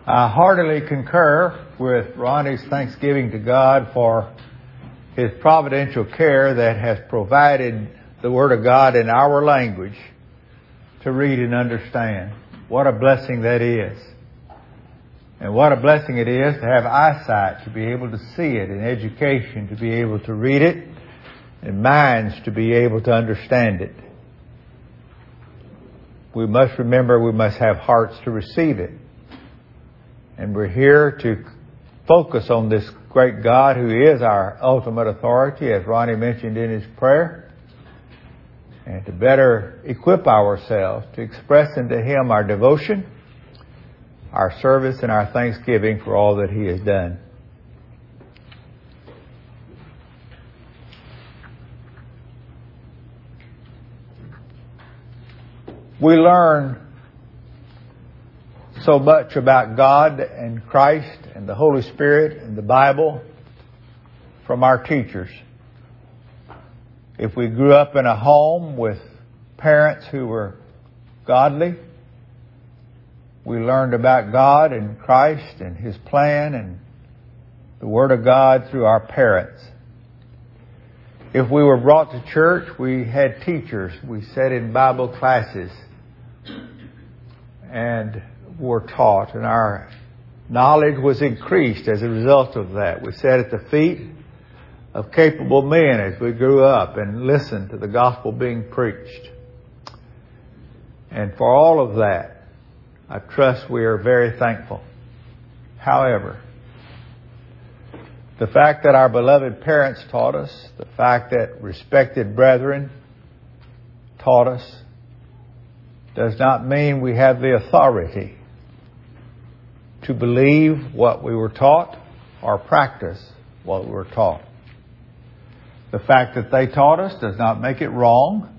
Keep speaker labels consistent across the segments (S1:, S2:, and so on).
S1: I heartily concur with Ronnie's thanksgiving to God for His providential care that has provided the Word of God in our language to read and understand. What a blessing that is. And what a blessing it is to have eyesight, to be able to see it, and education, to be able to read it, and minds to be able to understand it. We must remember we must have hearts to receive it. And we're here to focus on this great God who is our ultimate authority, as Ronnie mentioned in his prayer, and to better equip ourselves to express unto Him our devotion, our service, and our thanksgiving for all that He has done. We learn so much about God and Christ and the Holy Spirit and the Bible from our teachers. If we grew up in a home with parents who were godly, we learned about God and Christ and His plan and the Word of God through our parents. If we were brought to church, we had teachers. We sat in Bible classes and were taught, and our knowledge was increased as a result of that. We sat at the feet of capable men as we grew up and listened to the gospel being preached. And for all of that, I trust we are very thankful. However, the fact that our beloved parents taught us, the fact that respected brethren taught us, does not mean we have the authority to believe what we were taught or practice what we were taught. The fact that they taught us does not make it wrong,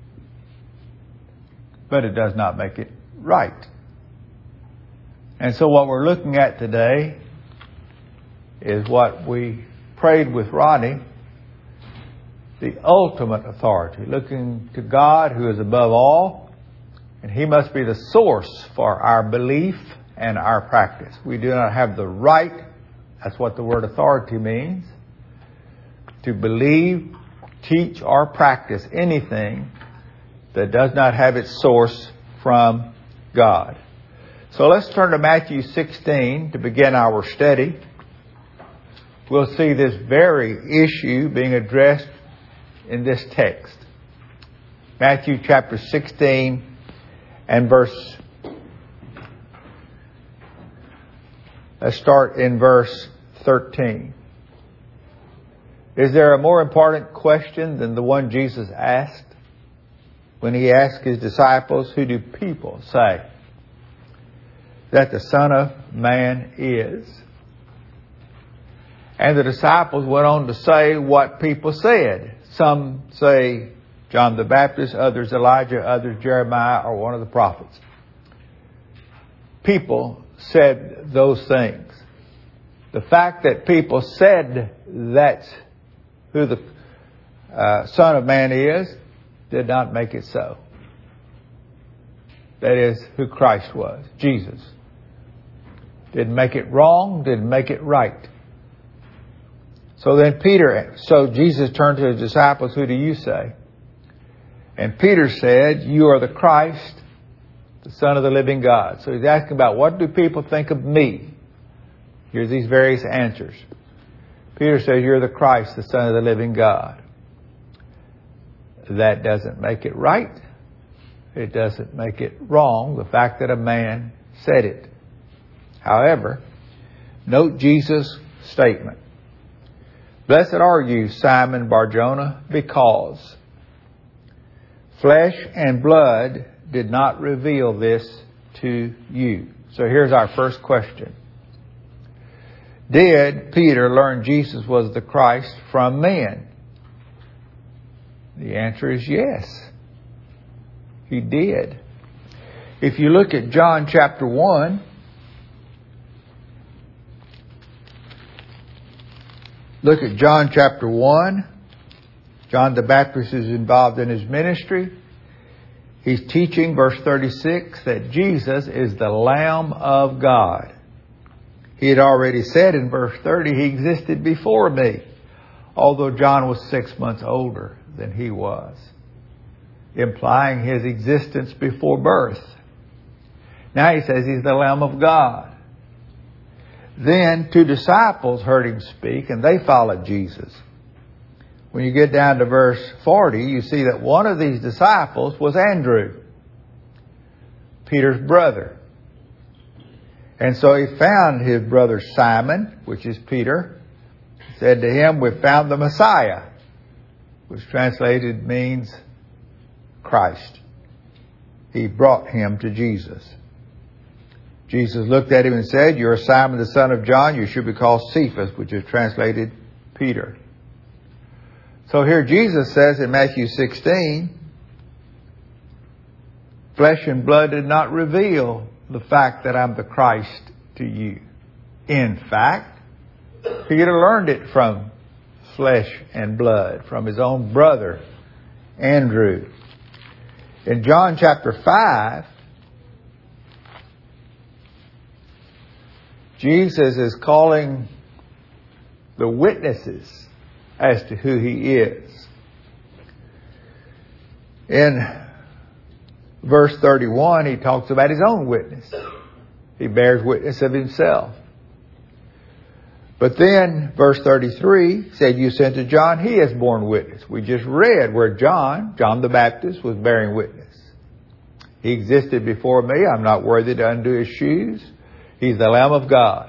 S1: but it does not make it right. And so what we're looking at today is what we prayed with Ronnie, the ultimate authority, looking to God who is above all, and He must be the source for our belief and our practice. We do not have the right, that's what the word authority means, to believe, teach, or practice anything that does not have its source from God. So let's turn to Matthew 16 to begin our study. We'll see this very issue being addressed in this text. Matthew chapter 16 and let's start in verse 13. Is there a more important question than the one Jesus asked when He asked His disciples, "Who do people say that the Son of Man is?" And the disciples went on to say what people said. Some say John the Baptist, others Elijah, others Jeremiah, or one of the prophets. People said those things. The fact that people said that's who the Son of Man is did not make it so. That is who Christ was, Jesus. Didn't make it wrong, didn't make it right. So Jesus turned to His disciples, "Who do you say?" And Peter said, "You are the Christ, the Son of the living God." So he's asking about, what do people think of me? Here's these various answers. Peter says, "You're the Christ, the Son of the living God." That doesn't make it right. It doesn't make it wrong, the fact that a man said it. However, note Jesus' statement. "Blessed are you, Simon Bar-Jonah, because flesh and blood did not reveal this to you." So here's our first question. Did Peter learn Jesus was the Christ from men? The answer is yes. He did. If you look at John chapter 1, look at John chapter 1. John the Baptist is involved in his ministry. He's teaching, verse 36, that Jesus is the Lamb of God. He had already said in verse 30, He existed before me, although John was 6 months older than he was, implying his existence before birth. Now he says He's the Lamb of God. Then 2 disciples heard Him speak, and they followed Jesus. When you get down to verse 40, you see that one of these disciples was Andrew, Peter's brother. And so he found his brother Simon, which is Peter, said to him, "We've found the Messiah," which translated means Christ. He brought him to Jesus. Jesus looked at him and said, "You're Simon the son of John. You should be called Cephas," which is translated Peter. So here Jesus says in Matthew 16, flesh and blood did not reveal the fact that I'm the Christ to you. In fact, Peter learned it from flesh and blood, from his own brother, Andrew. In John chapter 5, Jesus is calling the witnesses as to who He is. In verse 31, He talks about His own witness. He bears witness of Himself. But then, verse 33 said, "You sent to John, he has borne witness." We just read where John the Baptist, was bearing witness. He existed before me. I'm not worthy to undo His shoes. He's the Lamb of God.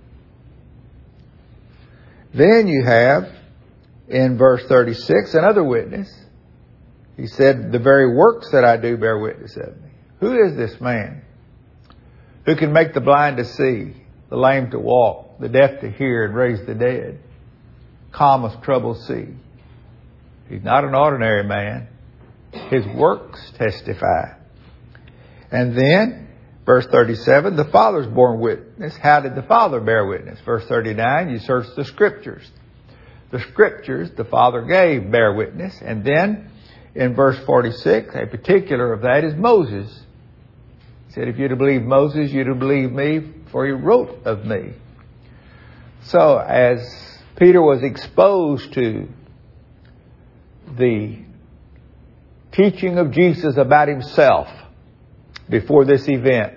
S1: Then you have, in verse 36, another witness. He said, "The very works that I do bear witness of me." Who is this man who can make the blind to see, the lame to walk, the deaf to hear, and raise the dead, calm a troubled sea? He's not an ordinary man. His works testify. And then, verse 37, the Father's borne witness. How did the Father bear witness? Verse 39, you search the Scriptures. The Scriptures the Father gave bear witness. And then, in verse 46, a particular of that is Moses. He said, "If you'd have believed Moses, you'd have believed me, for he wrote of me." So, as Peter was exposed to the teaching of Jesus about Himself before this event,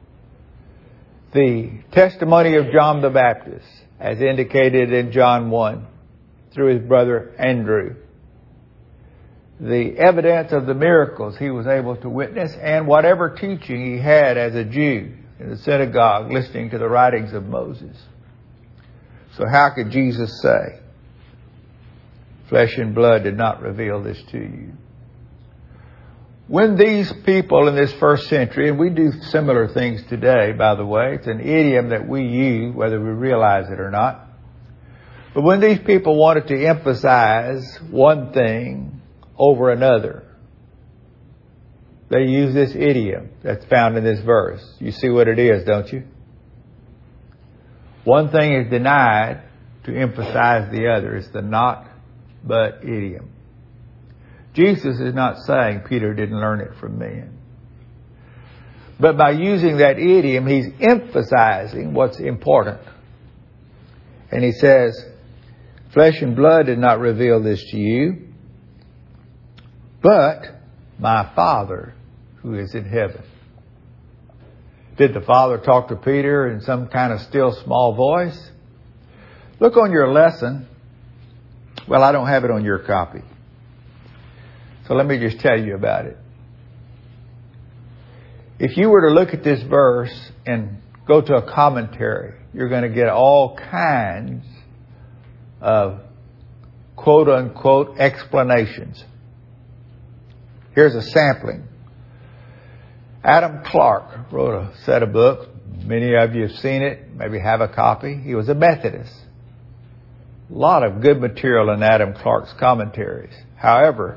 S1: the testimony of John the Baptist, as indicated in John 1, through his brother Andrew, the evidence of the miracles he was able to witness, and whatever teaching he had as a Jew in the synagogue, listening to the writings of Moses. So how could Jesus say, "Flesh and blood did not reveal this to you"? When these people in this first century, and we do similar things today, by the way, it's an idiom that we use whether we realize it or not. But when these people wanted to emphasize one thing over another, they use this idiom that's found in this verse. You see what it is, don't you? One thing is denied to emphasize the other. It's the not but idiom. Jesus is not saying Peter didn't learn it from men. But by using that idiom, He's emphasizing what's important. And He says, "Flesh and blood did not reveal this to you, but my Father who is in heaven." Did the Father talk to Peter in some kind of still small voice? Look on your lesson. Well, I don't have it on your copy. So let me just tell you about it. If you were to look at this verse and go to a commentary, you're going to get all kinds of quote-unquote explanations. Here's a sampling. Adam Clarke wrote a set of books. Many of you have seen it, maybe have a copy. He was a Methodist. A lot of good material in Adam Clarke's commentaries. However,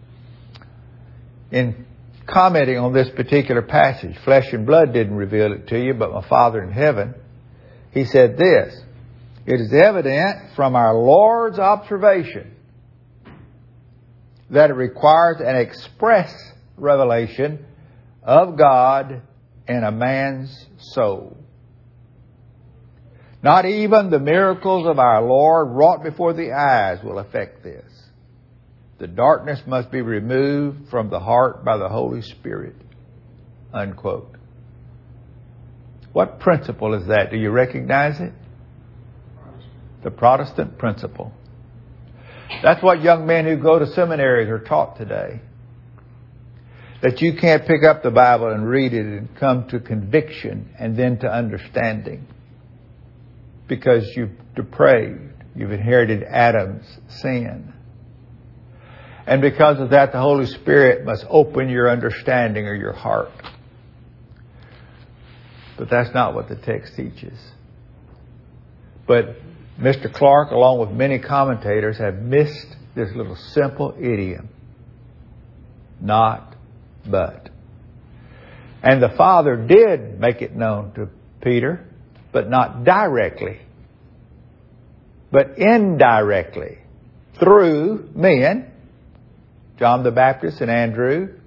S1: in commenting on this particular passage, "Flesh and blood didn't reveal it to you, but my Father in heaven," he said this, "It is evident from our Lord's observation that it requires an express revelation of God in a man's soul." Not even the miracles of our Lord wrought before the eyes will affect this. The darkness must be removed from the heart by the Holy Spirit. Unquote. What principle is that? Do you recognize it? The Protestant principle. That's what young men who go to seminaries are taught today. That you can't pick up the Bible and read it and come to conviction and then to understanding. Because you've depraved. You've inherited Adam's sin. And because of that, the Holy Spirit must open your understanding or your heart. But that's not what the text teaches. But Mr. Clark, along with many commentators, have missed this little simple idiom. Not but. And the Father did make it known to Peter, but not directly, but indirectly, through men, John the Baptist and Andrew,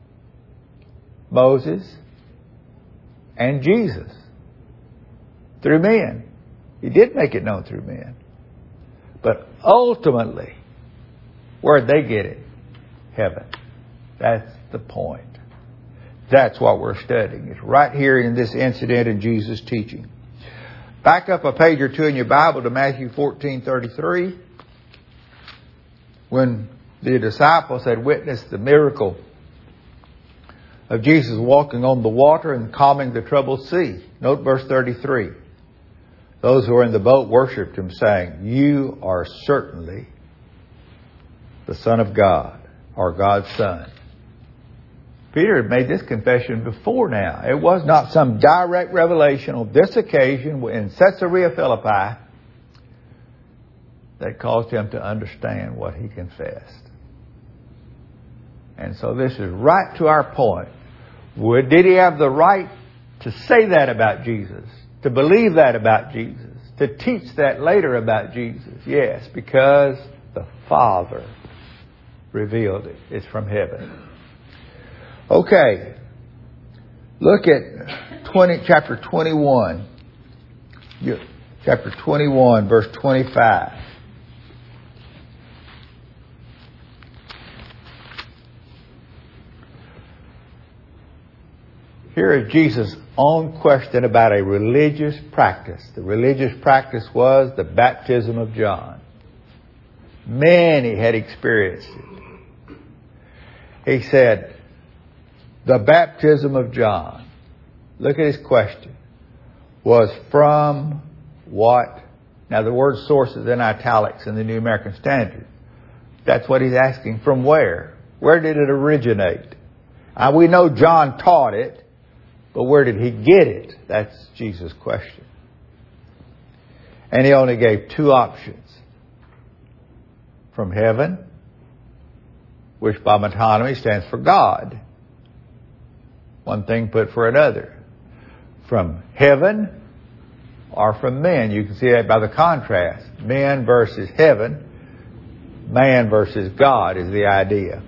S1: Moses, and Jesus. Through men. He did make it known through men. But ultimately, where'd they get it? Heaven. That's the point. That's what we're studying. It's right here in this incident in Jesus' teaching. Back up a page or two in your Bible to Matthew 14:33. When the disciples had witnessed the miracle of Jesus walking on the water and calming the troubled sea. Note verse 33. Those who were in the boat worshipped Him, saying, "You are certainly the Son of God, or God's Son." Peter had made this confession before now. It was not some direct revelation on this occasion in Caesarea Philippi that caused him to understand what he confessed. And so this is right to our point. Did he have the right to say that about Jesus? To believe that about Jesus? To teach that later about Jesus? Yes, because the Father revealed it. It's from heaven. Okay. Look at chapter 21. Chapter 21, verse 25. Here is Jesus' own question about a religious practice. The religious practice was the baptism of John. Many had experienced it. He said, the baptism of John, look at his question, was from what? Now the word source is in italics in the New American Standard. That's what he's asking. From where? Where did it originate? We know John taught it. But where did he get it? That's Jesus' question. And he only gave two options. From heaven, which by metonymy stands for God. One thing put for another. From heaven or from men. You can see that by the contrast. Men versus heaven. Man versus God is the idea.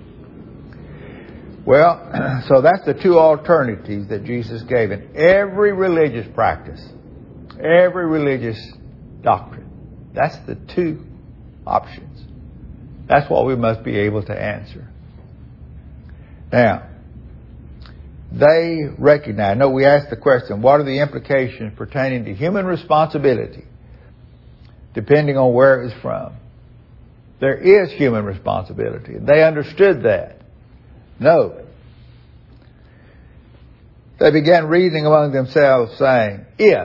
S1: Well, so that's the two alternatives that Jesus gave in every religious practice, every religious doctrine. That's the two options. That's what we must be able to answer. Now, they recognize, we asked the question, what are the implications pertaining to human responsibility, depending on where it was from? There is human responsibility. They understood that. No. They began reasoning among themselves, saying, if.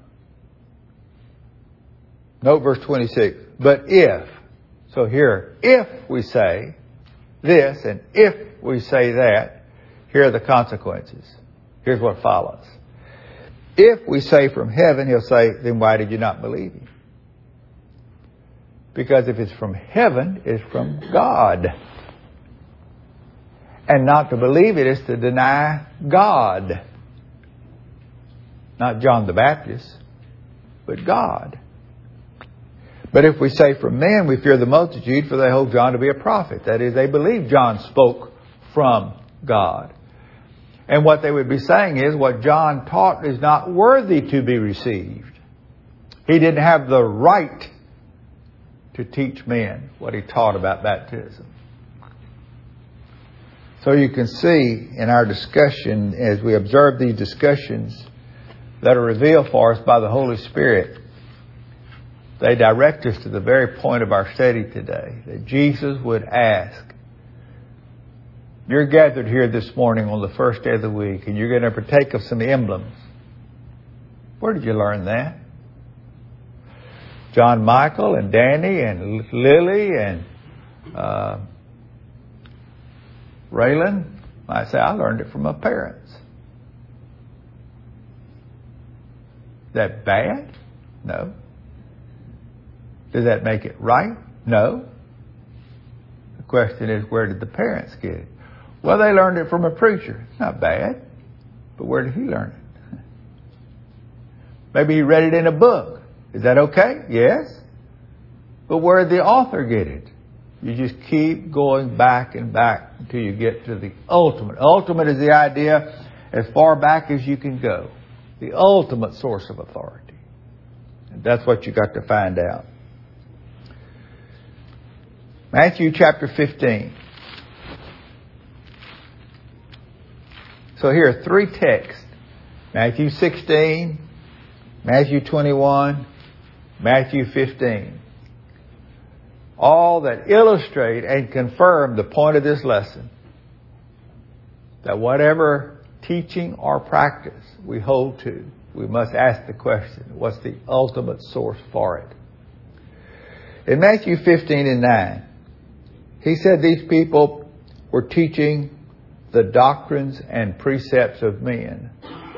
S1: Note verse 26. But if. So here, if we say this and if we say that, here are the consequences. Here's what follows. If we say from heaven, he'll say, then why did you not believe him? Because if it's from heaven, it's from God. And not to believe it is to deny God. Not John the Baptist, but God. But if we say from men, we fear the multitude, for they hold John to be a prophet. That is, they believe John spoke from God. And what they would be saying is, what John taught is not worthy to be received. He didn't have the right to teach men what he taught about baptism. So you can see in our discussion, as we observe these discussions that are revealed for us by the Holy Spirit, they direct us to the very point of our study today, that Jesus would ask, you're gathered here this morning on the first day of the week, and you're going to partake of some emblems. Where did you learn that? John Michael and Danny and Lily and Raylan might say, I learned it from my parents. Is that bad? No. Does that make it right? No. The question is, where did the parents get it? Well, they learned it from a preacher. It's not bad. But where did he learn it? Maybe he read it in a book. Is that okay? Yes. But where did the author get it? You just keep going back and back until you get to the ultimate. Ultimate is the idea as far back as you can go. The ultimate source of authority. And that's what you got to find out. Matthew chapter 15. So here are three texts. Matthew 16, Matthew 21, Matthew 15. All that illustrate and confirm the point of this lesson. That whatever teaching or practice we hold to, we must ask the question, what's the ultimate source for it? In Matthew 15 and 9, he said these people were teaching the doctrines and precepts of men.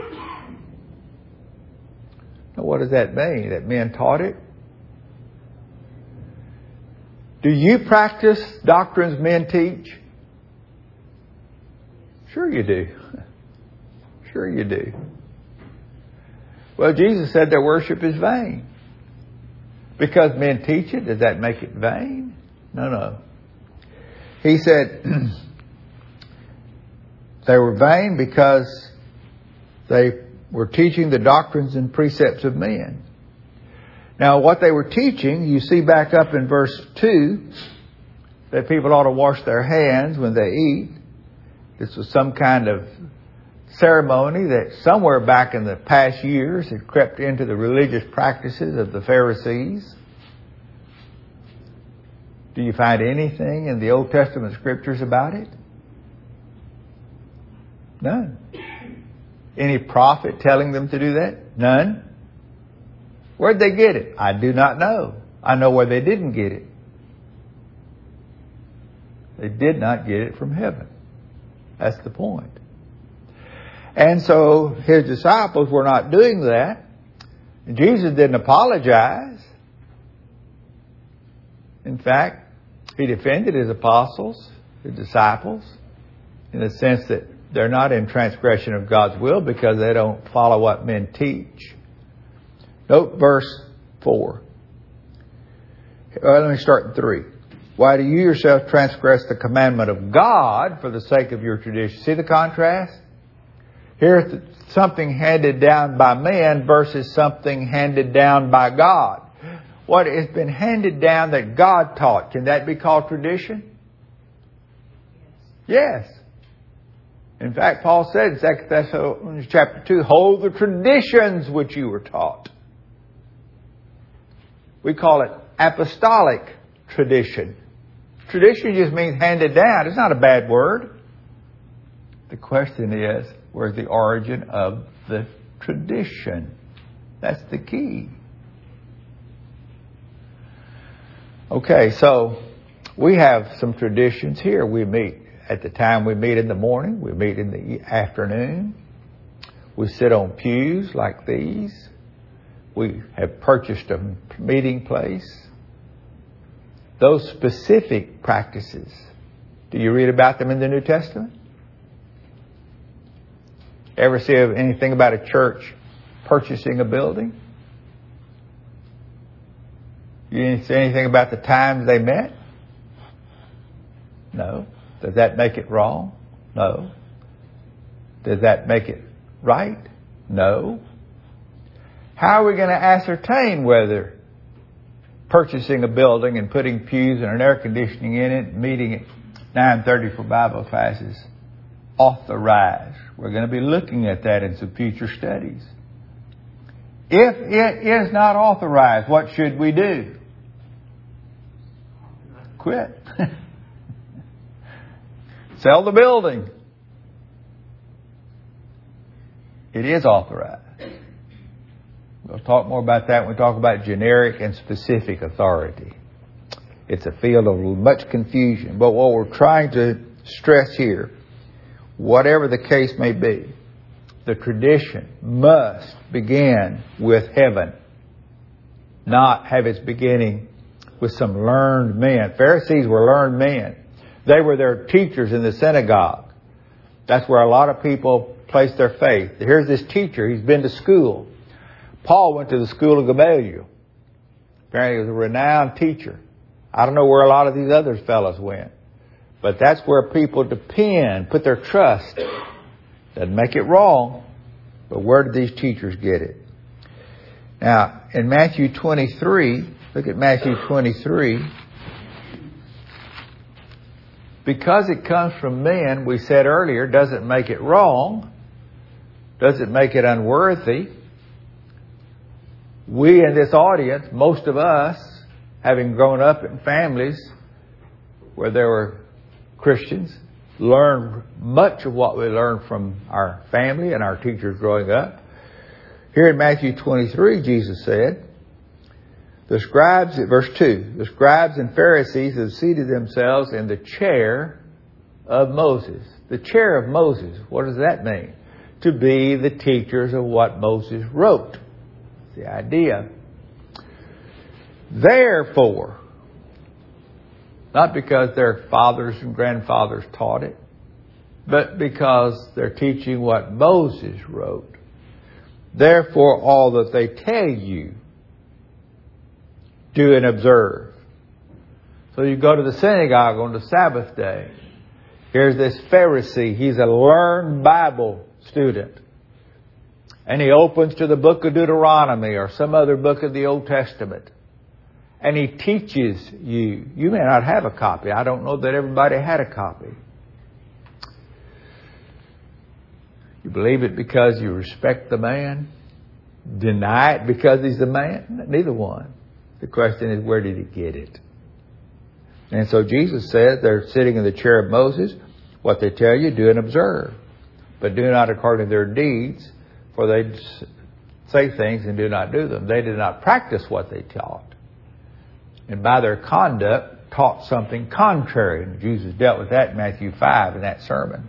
S1: Now, what does that mean? That men taught it? Do you practice doctrines men teach? Sure you do. Sure you do. Well, Jesus said their worship is vain. Because men teach it, does that make it vain? No. He said they were vain because they were teaching the doctrines and precepts of men. Now, what they were teaching, you see back up in verse 2, that people ought to wash their hands when they eat. This was some kind of ceremony that somewhere back in the past years had crept into the religious practices of the Pharisees. Do you find anything in the Old Testament scriptures about it? None. Any prophet telling them to do that? None. Where'd they get it? I do not know. I know where they didn't get it. They did not get it from heaven. That's the point. And so his disciples were not doing that. Jesus didn't apologize. In fact, he defended his apostles, his disciples, in the sense that they're not in transgression of God's will because they don't follow what men teach. Note verse 4. Let me start in 3. Why do you yourself transgress the commandment of God for the sake of your tradition? See the contrast? Here's something handed down by man versus something handed down by God. What has been handed down that God taught, can that be called tradition? Yes. In fact, Paul said in 2 Thessalonians chapter 2, hold the traditions which you were taught. We call it apostolic tradition. Tradition just means handed down. It's not a bad word. The question is, where's the origin of the tradition? That's the key. Okay, so we have some traditions here. We meet at the time we meet in the morning. We meet in the afternoon. We sit on pews like these. We have purchased a meeting place. Those specific practices, do you read about them in the New Testament? Ever see anything about a church purchasing a building? You didn't see anything about the times they met? No. Does that make it wrong? No. Does that make it right? No. How are we going to ascertain whether purchasing a building and putting pews and an air conditioning in it, meeting at 9:30 for Bible classes, authorized? We're going to be looking at that in some future studies. If it is not authorized, what should we do? Quit. Sell the building. It is authorized. We'll talk more about that when we talk about generic and specific authority. It's a field of much confusion. But what we're trying to stress here, whatever the case may be, the tradition must begin with heaven, not have its beginning with some learned men. Pharisees were learned men. They were their teachers in the synagogue. That's where a lot of people place their faith. Here's this teacher. He's been to school. Paul went to the school of Gamaliel. Apparently he was a renowned teacher. I don't know where a lot of these other fellows went. But that's where people depend, put their trust. Doesn't make it wrong. But where did these teachers get it? Now, in Matthew 23, look at Matthew 23. Because it comes from men, we said earlier, doesn't make it wrong. Doesn't make it unworthy. We in this audience, most of us, having grown up in families where there were Christians, learned much of what we learned from our family and our teachers growing up. Here in Matthew 23, Jesus said, the scribes, verse 2, the scribes and Pharisees have seated themselves in the chair of Moses. The chair of Moses, what does that mean? To be the teachers of what Moses wrote. The idea. Therefore, not because their fathers and grandfathers taught it, but because they're teaching what Moses wrote. Therefore, all that they tell you, do and observe. So you go to the synagogue on the Sabbath day. Here's this Pharisee. He's a learned Bible student. And he opens to the book of Deuteronomy or some other book of the Old Testament. And he teaches you. You may not have a copy. I don't know that everybody had a copy. You believe it because you respect the man? Deny it because he's the man? Neither one. The question is, where did he get it? And so Jesus says they're sitting in the chair of Moses. What they tell you, do and observe. But do not according to their deeds, for they say things and do not do them. They did not practice what they taught. And by their conduct, taught something contrary. And Jesus dealt with that in Matthew 5 in that sermon.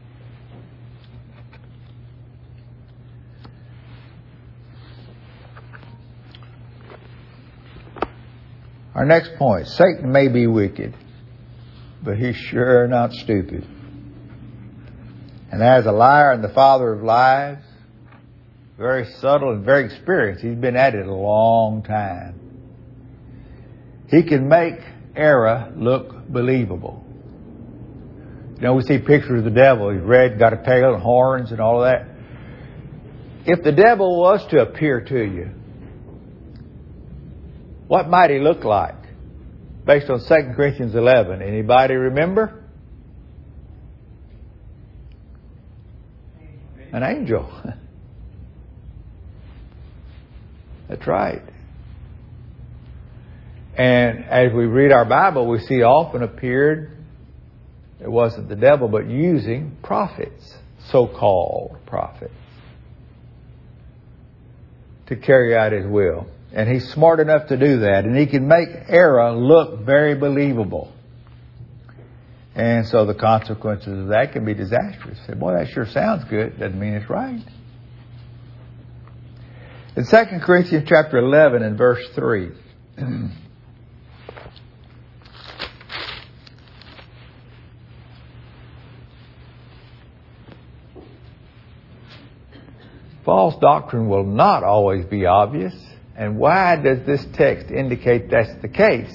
S1: Our next point. Satan may be wicked, but he's sure not stupid. And as a liar and the father of lies, very subtle and very experienced. He's been at it a long time. He can make error look believable. You know, we see pictures of the devil. He's red, got a tail and horns and all of that. If the devil was to appear to you, what might he look like? Based on 2 Corinthians 11. Anybody remember? An angel. That's right. And as we read our Bible, we see often appeared, it wasn't the devil, but using prophets, so-called prophets, to carry out his will. And he's smart enough to do that. And he can make error look very believable. And so the consequences of that can be disastrous. Say, boy, that sure sounds good. Doesn't mean it's right. In 2 Corinthians chapter 11 and verse 3. False doctrine will not always be obvious. And why does this text indicate that's the case?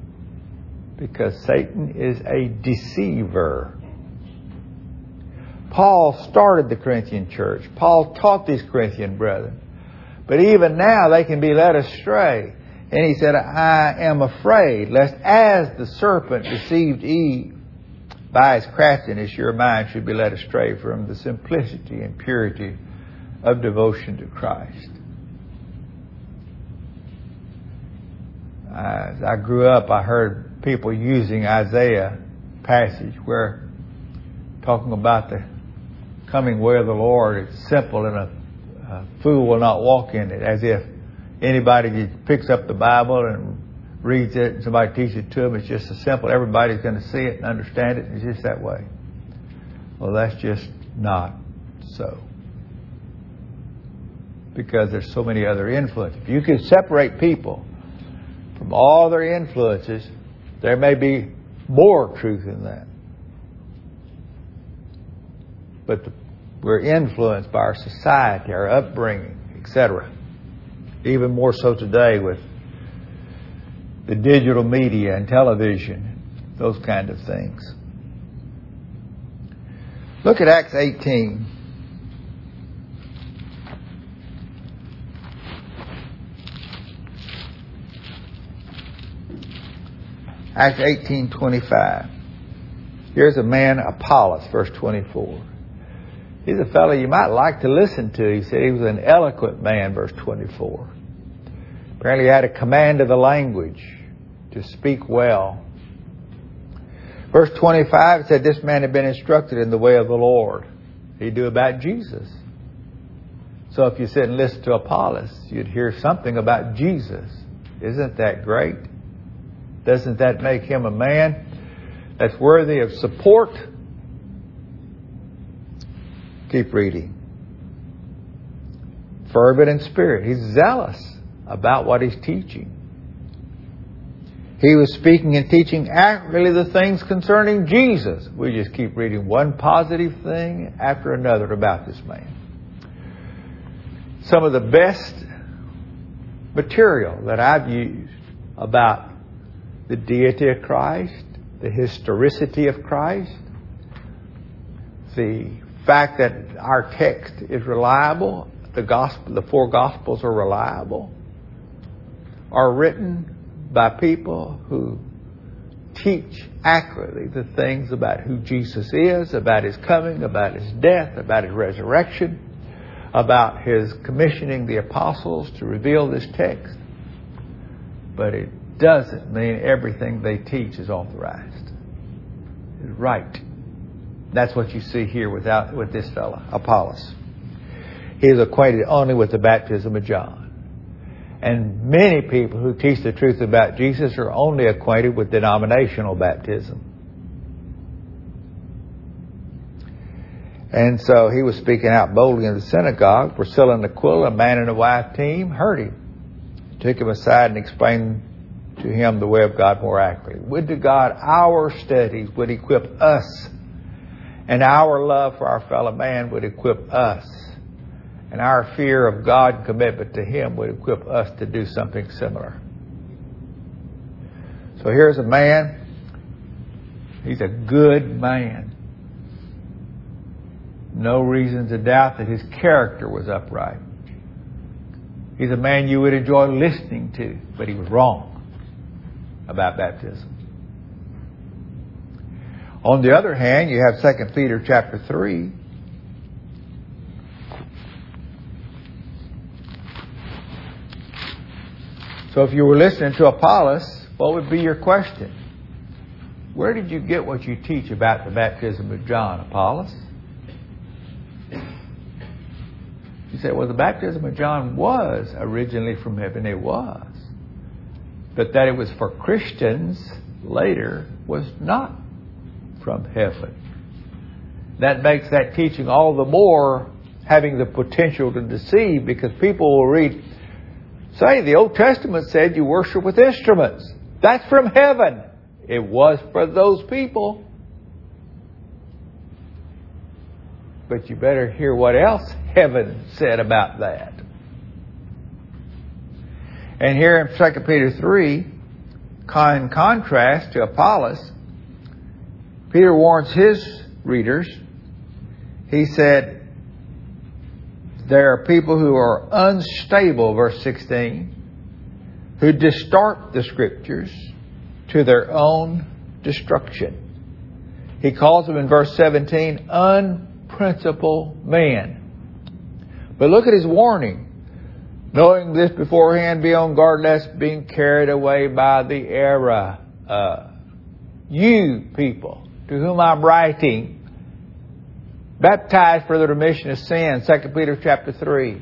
S1: Because Satan is a deceiver. Paul started the Corinthian church. Paul taught these Corinthian brethren. But even now they can be led astray. And he said, I am afraid lest as the serpent deceived Eve by his craftiness, your mind should be led astray from the simplicity and purity of devotion to Christ. As I grew up, I heard people using Isaiah passage where talking about the coming way of the Lord, it's simple and a fool will not walk in it, as if anybody picks up the Bible and reads it and somebody teaches it to them, it's just so simple, everybody's going to see it and understand it, and it's just that way. Well, that's just not so. Because there's so many other influences. If you could separate people from all their influences, there may be more truth in that. But we're influenced by our society, our upbringing, etc. Even more so today with the digital media and television, those kind of things. Look at Acts 18. Acts 18:25. Here's a man, Apollos, verse 24. He's a fellow you might like to listen to. He said he was an eloquent man, verse 24. Apparently he had a command of the language to speak well. Verse 25 said this man had been instructed in the way of the Lord. He knew about Jesus. So if you sit and listen to Apollos, you'd hear something about Jesus. Isn't that great? Doesn't that make him a man that's worthy of support? Keep reading. Fervent in spirit. He's zealous about what he's teaching. He was speaking and teaching accurately the things concerning Jesus. We just keep reading one positive thing after another about this man. Some of the best material that I've used about the deity of Christ, the historicity of Christ, the fact that our text is reliable, the four Gospels are reliable, are written by people who teach accurately the things about who Jesus is, about His coming, about His death, about His resurrection, about His commissioning the apostles to reveal this text. But it doesn't mean everything they teach is authorized. It's right. That's what you see here with this fellow, Apollos. He is acquainted only with the baptism of John. And many people who teach the truth about Jesus are only acquainted with denominational baptism. And so he was speaking out boldly in the synagogue. Priscilla and Aquila, a man and a wife team, heard him. Took him aside and explained to him the way of God more accurately. Would to God our studies would equip us, and our love for our fellow man would equip us, and our fear of God and commitment to Him would equip us to do something similar. So here's a man. He's a good man. No reason to doubt that his character was upright. He's a man you would enjoy listening to, but he was wrong about baptism. On the other hand, you have 2 Peter chapter 3. So if you were listening to Apollos, what would be your question? Where did you get what you teach about the baptism of John, Apollos? You say, well, the baptism of John was originally from heaven. It was. But that it was for Christians later was not from heaven. That makes that teaching all the more having the potential to deceive, because people will read, say, the Old Testament said you worship with instruments. That's from heaven. It was for those people. But you better hear what else heaven said about that. And here in 2 Peter 3, in contrast to Apollos, Peter warns his readers, He said, there are people who are unstable, verse 16, who distort the Scriptures to their own destruction. He calls them in verse 17, unprincipled men. But look at his warning. Knowing this beforehand, be on guard lest being carried away by the error. You people to whom I'm writing, baptized for the remission of sin, 2 Peter chapter 3.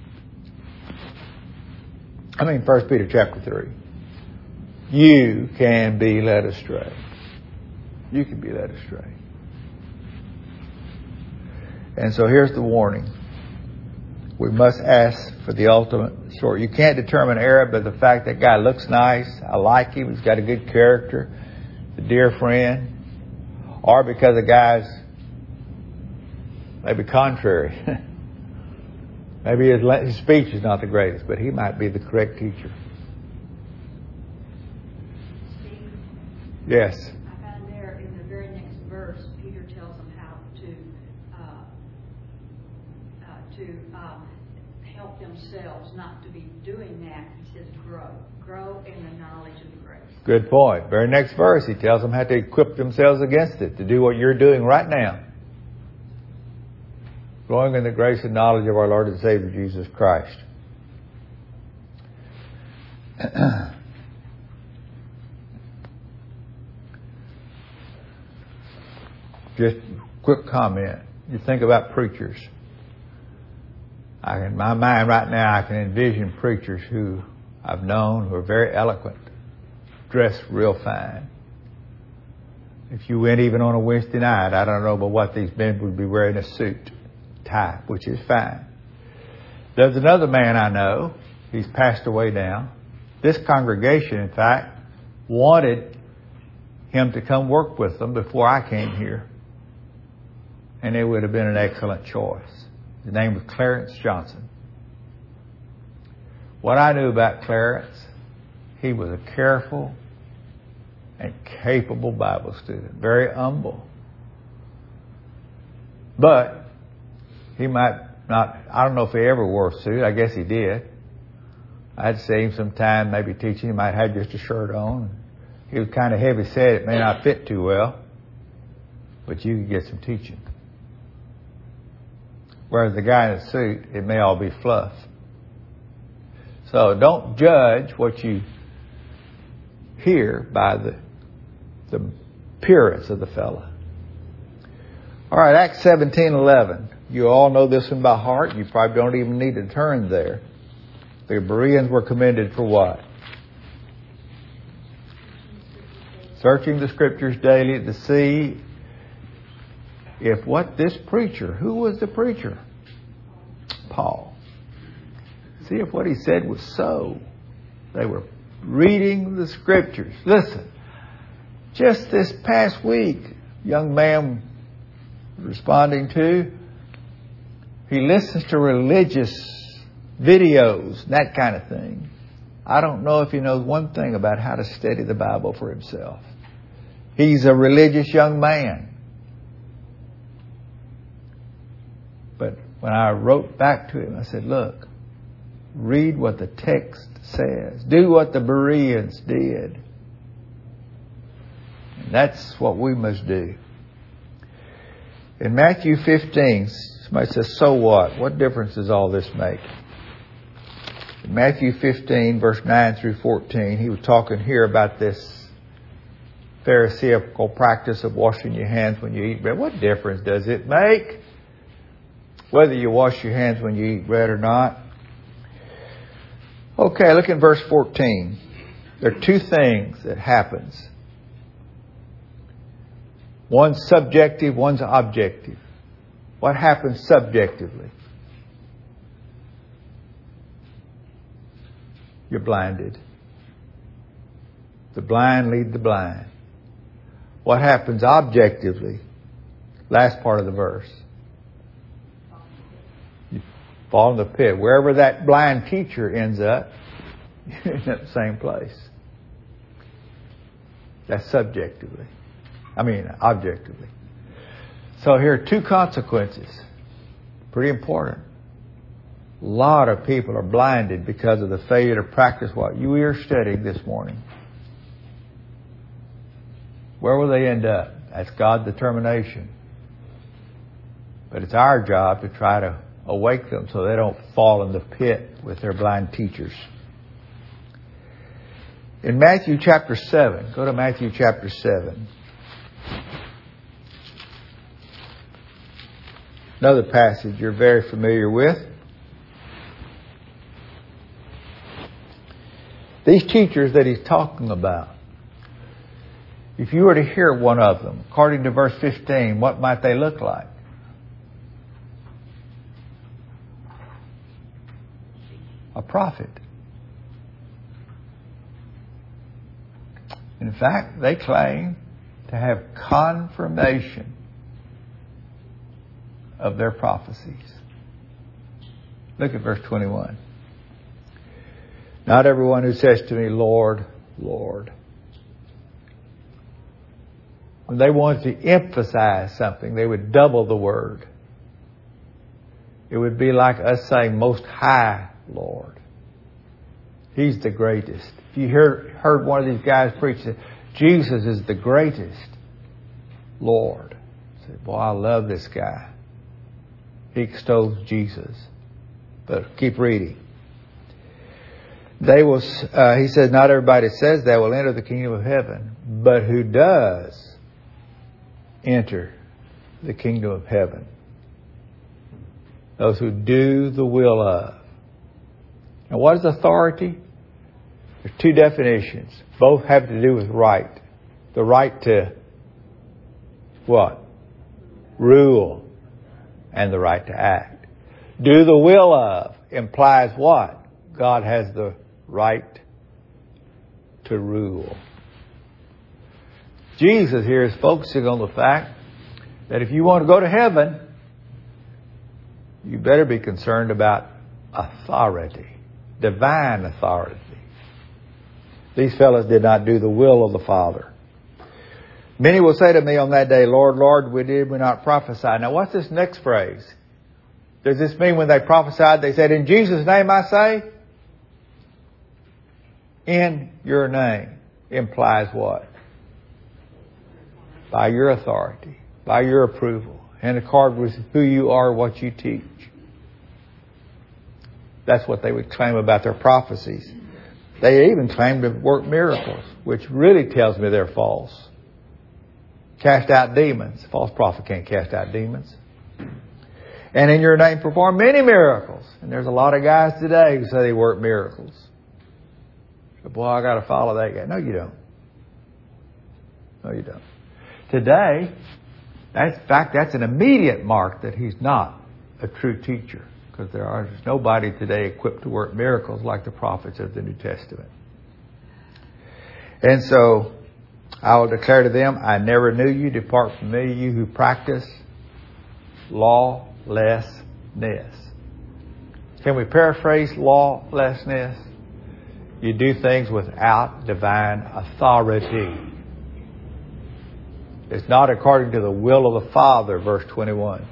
S1: 1 Peter chapter 3. You can be led astray. You can be led astray. And so here's the warning. We must ask for the ultimate sort. You can't determine error by the fact that guy looks nice, I like him, he's got a good character, a dear friend, or because the guy's maybe contrary. Maybe his speech is not the greatest, but he might be the correct teacher.
S2: Steve,
S1: Yes.
S2: I found there in the very next verse, Peter tells them how to help themselves not to be doing that. He says grow in the knowledge of the grace.
S1: Good point. Very next verse, he tells them how to equip themselves against it, to do what you're doing right now. Growing in the grace and knowledge of our Lord and Savior Jesus Christ. Just quick comment. You think about preachers. In my mind right now, I can envision preachers who I've known who are very eloquent, dressed real fine. If you went even on a Wednesday night, I don't know but what these men would be wearing a suit, tie, which is fine. There's another man I know. He's passed away now. This congregation, in fact, wanted him to come work with them before I came here. And it would have been an excellent choice. His name was Clarence Johnson. What I knew about Clarence, he was a careful and capable Bible student. Very humble. But he might not, I don't know if he ever wore a suit. I guess he did. I'd see him sometime maybe teaching. He might have just a shirt on. He was kind of heavy set. It may not fit too well. But you could get some teaching. Whereas the guy in a suit, it may all be fluff. So don't judge what you hear by the appearance of the fella. All right, Acts 17:11. You all know this one by heart. You probably don't even need to turn there. The Bereans were commended for what? Searching the Scriptures daily to see if what this preacher, who was the preacher? Paul. See if what he said was so. They were reading the Scriptures. Listen, just this past week, young man responding to, he listens to religious videos, that kind of thing. I don't know if he knows one thing about how to study the Bible for himself. He's a religious young man. But when I wrote back to him, I said, look, read what the text says. Do what the Bereans did. And that's what we must do. In Matthew 15, somebody says, so what? What difference does all this make? In Matthew 15, verse 9 through 14, he was talking here about this Pharisaical practice of washing your hands when you eat bread. What difference does it make whether you wash your hands when you eat bread or not? Okay, look in verse 14. There are two things that happens. One's subjective, one's objective. What happens subjectively? You're blinded. The blind lead the blind. What happens objectively? Last part of the verse. You fall in the pit. Wherever that blind teacher ends up, you're in that same place. That's subjectively. Objectively. So here are two consequences. Pretty important. A lot of people are blinded because of the failure to practice what you are studying this morning. Where will they end up? That's God's determination. But it's our job to try to awake them so they don't fall in the pit with their blind teachers. In Matthew chapter 7, go to Matthew chapter 7. Another passage you're very familiar with. These teachers that he's talking about, if you were to hear one of them, according to verse 15, what might they look like? A prophet. In fact, they claim to have confirmation of their prophecies. Look at verse 21. Not everyone who says to me, Lord, Lord. When they wanted to emphasize something, they would double the word. It would be like us saying, Most High Lord. He's the greatest. If you heard one of these guys preach that Jesus is the greatest Lord, you say, boy, I love this guy. He extols Jesus. But keep reading. They will. He says, not everybody says that will enter the kingdom of heaven, but who does enter the kingdom of heaven? Those who do the will of. Now, what is authority? There's two definitions. Both have to do with right. The right to what? Rule. And the right to act. Do the will of implies what? God has the right to rule. Jesus here is focusing on the fact that if you want to go to heaven, you better be concerned about authority. Divine authority. These fellows did not do the will of the Father. Many will say to me on that day, Lord, Lord, did we not prophesy? Now what's this next phrase? Does this mean when they prophesied, they said, in Jesus' name I say? In your name implies what? By your authority, by your approval, in accord with who you are, what you teach. That's what they would claim about their prophecies. They even claim to work miracles, which really tells me they're false. Cast out demons. A false prophet can't cast out demons. And in your name perform many miracles. And there's a lot of guys today who say they work miracles. So, boy, I got to follow that guy. No, you don't. No, you don't. Today, that's an immediate mark that he's not a true teacher. Because there's nobody today equipped to work miracles like the prophets of the New Testament. And so, I will declare to them, I never knew you. Depart from me, you who practice lawlessness. Can we paraphrase lawlessness? You do things without divine authority. It's not according to the will of the Father, verse 21.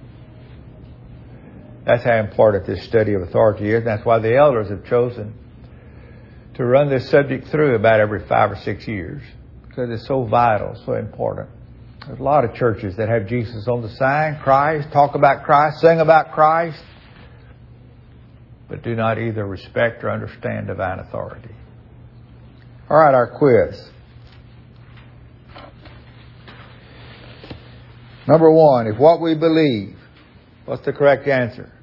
S1: That's how important this study of authority is. And that's why the elders have chosen to run this subject through about every 5 or 6 years. Because it's so vital, so important. There's a lot of churches that have Jesus on the sign, Christ, talk about Christ, sing about Christ, but do not either respect or understand divine authority. All right, our quiz. Number 1, if what we believe, what's the correct answer?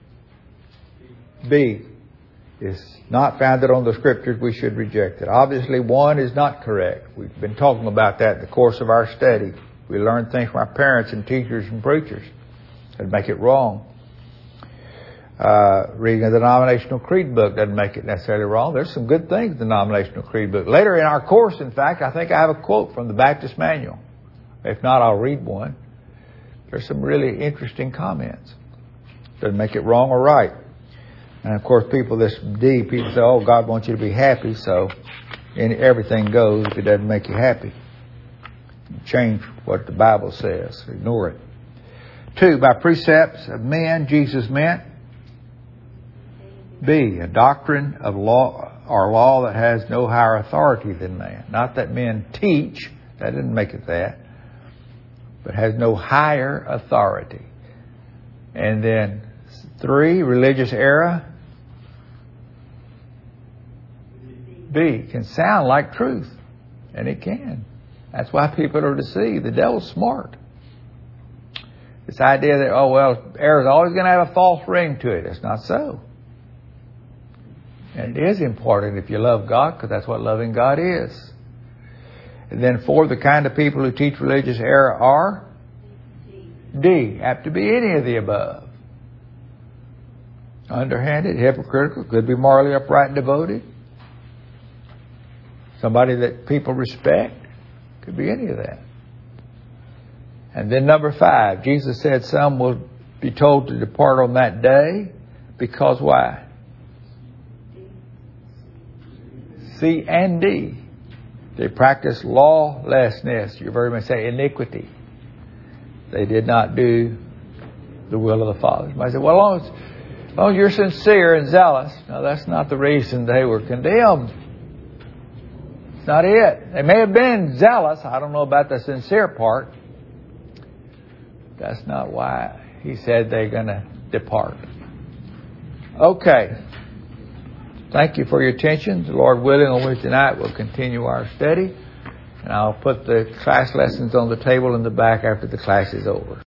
S1: B. Is not founded on the Scriptures, we should reject it. Obviously, 1 is not correct. We've been talking about that in the course of our study. We learn things from our parents and teachers and preachers that make it wrong. Reading a denominational creed book doesn't make it necessarily wrong. There's some good things in the denominational creed book. Later in our course, in fact, I think I have a quote from the Baptist Manual. If not, I'll read one. There's some really interesting comments. Doesn't make it wrong or right. And of course, people say, oh, God wants you to be happy, so everything goes if it doesn't make you happy. Change what the Bible says. Ignore it. 2, by precepts of men, Jesus meant. B, a doctrine of law or law that has no higher authority than man. Not that men teach, that didn't make it that, but has no higher authority. And then 3, religious error. B, can sound like truth, and it can. That's why people are deceived. The devil's smart. This idea that, oh, well, error is always going to have a false ring to it. It's not so. And it is important if you love God, because that's what loving God is. And then 4, the kind of people who teach religious error are? D, have to be any of the above. Underhanded, hypocritical, could be morally upright and devoted. Somebody that people respect, could be any of that. And then number 5, Jesus said some will be told to depart on that day because why? C and D. They practice lawlessness. You've heard me say iniquity. They did not do the will of the Father. Somebody said, well, as long as you're sincere and zealous. No, that's not the reason they were condemned. It's not it. They may have been zealous. I don't know about the sincere part. That's not why he said they're going to depart. Okay. Thank you for your attention. The Lord willing, on Wednesday night we'll continue our study. And I'll put the class lessons on the table in the back after the class is over.